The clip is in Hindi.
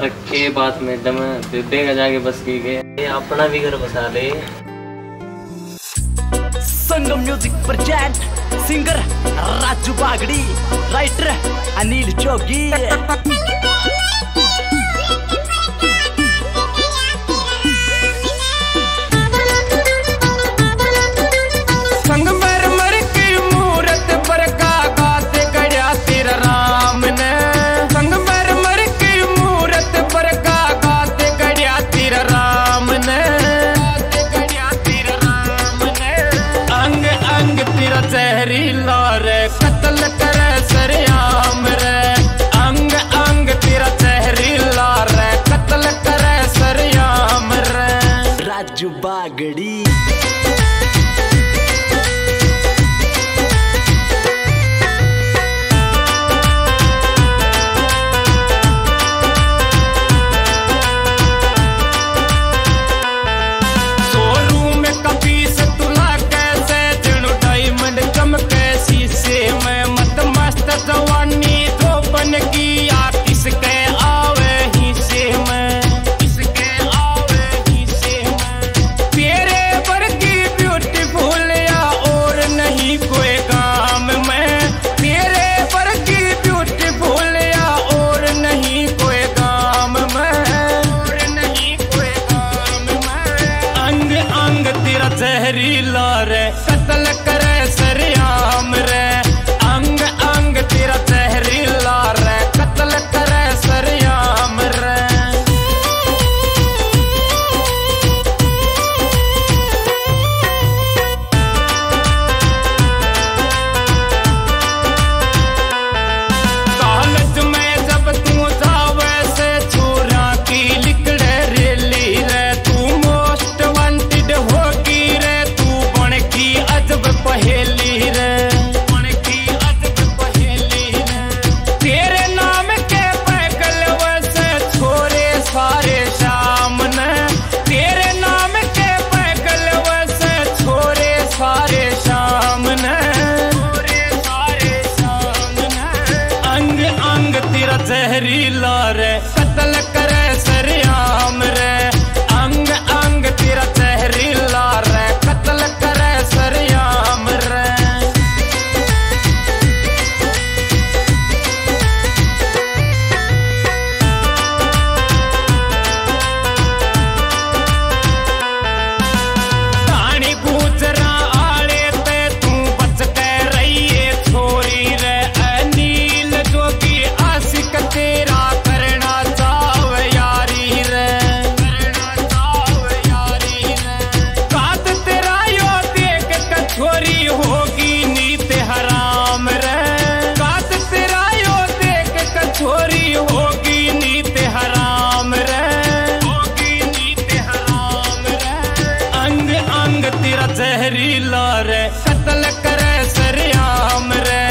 रखे बात में दम देगा जाके बस की के ये अपना भी घर बसा ले। Sangam music present singer Raju Bagdi, writer Anil Jogi. संगमरमर की मूरत पर कागज गढ़ा तेरा राम ने, संगमरमर की मूरत पर कागज गढ़ा तेरा राम ने, अंग अंग तेरा जहरीला रे कत्ल करे सरेआम रे, अंग अंग तेरा जहरीला रे कत्ल करे सरेआम रे। राजू बागड़ी जवानी तो बन गया किसके आवे ही से मैं, किसके आवे ही से मैं, तेरे वर्गी ब्यूटीफुल या और नहीं कोई काम में, तेरे वर्गी ब्यूटीफुल या और नहीं कोई काम में, और नहीं कोई काम में। अंग अंग तेरा जहरीला रे कत्ल करे सरेआम रे, अंग अंग तेरा जहरीला रे कत्ल करे सरेआम रे। कॉलेज में जब तू जावे से छोरा की लिकड़े रेली रे, तू मोस्ट वांटेड होगी रे, तू बन की अजब पहेली रे, सारे शाम ने तेरे नाम के पैगल वैसे छोरे सारे शाम ने, सारे शाम ने। अंग अंग तेरा जहरीला रे कत्ल करे सरेआम रे, अंग अंग तेरा जहरीला रे कत्ल करे सरेआम रे। तेरा करना चाव यारी रे, करना चाव यारी रे, कात तेरा यो देख कछोरी होगी नीत हराम रे, कात तेरा यो देख कछोरी होगी नीत हराम रे, होगी नीत हराम रे। अंग अंग तेरा जहरीला रे कत्ल करे सरेआम रे,